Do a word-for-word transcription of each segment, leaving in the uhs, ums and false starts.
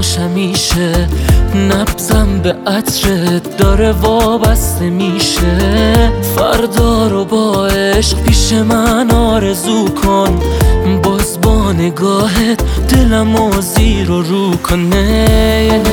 باش همیشه، نبضم به عطرت داره وابسته میشه. فردا رو با عشق پیش من آرزو کن، باز با نگاهت دلمو زیر و رو کنه.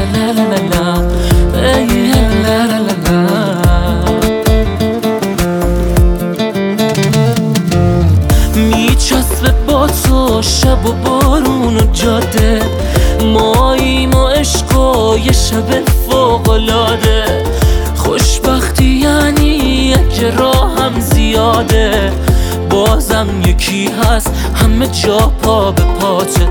میچسبه با تو شب و بارون و جاده، ماییم و عشق و یه شب فوق‌العاده. خوشبختی یعنی اگه راهم زیاده، بازم یکی هست همه جا پا به پاته.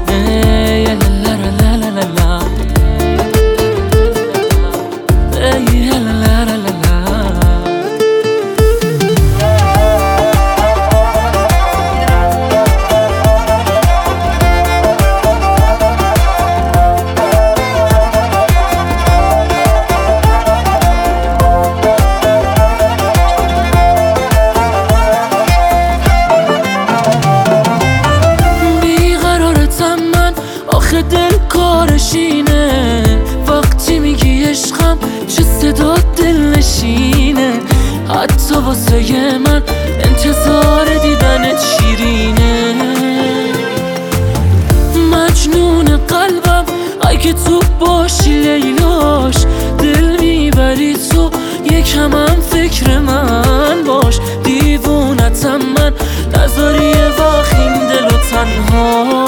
آخه دل کارشینه، وقتی میگی عشقم چه صدا دل نشینه. حتی واسه من انتظار دیدنت شیرینه. مجنون قلبم اگه تو باشی لیلاش، دل میبری تو یکم هم فکر من باش. دیوونتم من نذاری یه وقت این دل و تنها.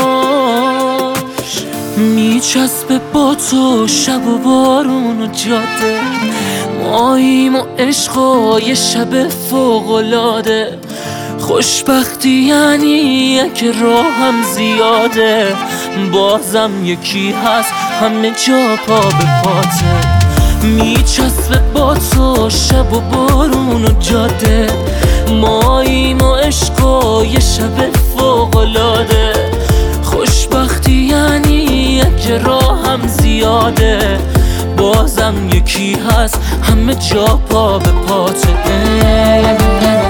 میچسبه با تو شب و بارون و جاده، ماییم و عشق و یه شب فوق‌العاده. خوشبختی یعنی اگه راهم زیاده، بازم یکی هست همه جا پا به پاته. میچسبه با تو شب و بارون و جاده، ماییم و عشق و یه شب فوق‌العاده. خوشبختی یعنی اگه راهم زیاده، بازم یکی هست همه جا پا به پاته.